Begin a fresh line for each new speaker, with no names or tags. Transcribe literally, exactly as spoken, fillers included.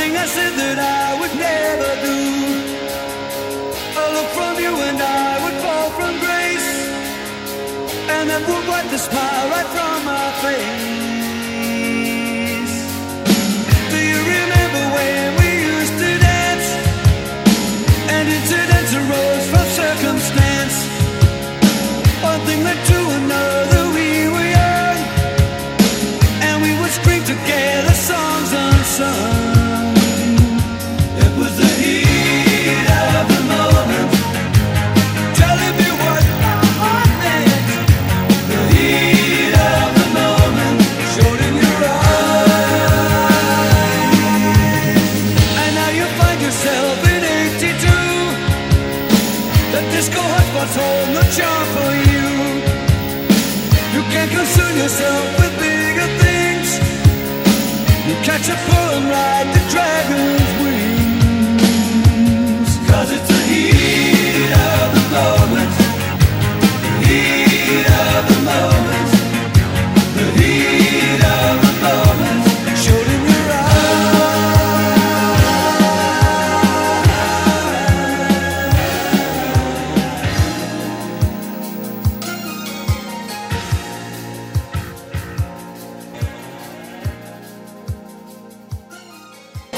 thing I said that I would never do. A look from you and I would fall from grace, and that would wipe the smile right from my face. Do you remember when we used to dance, and incidents arose from circumstance? One thing led to another, we were young, and we would scream together songs unsung. It was the heat of the moment, telling me what my heart meant. The heat of the moment showed in your eyes. And now you find yourself in eighty-two. The disco hotspots hold no charm for you. You can't concern yourself with bigger things. You catch a pull and ride the dragon.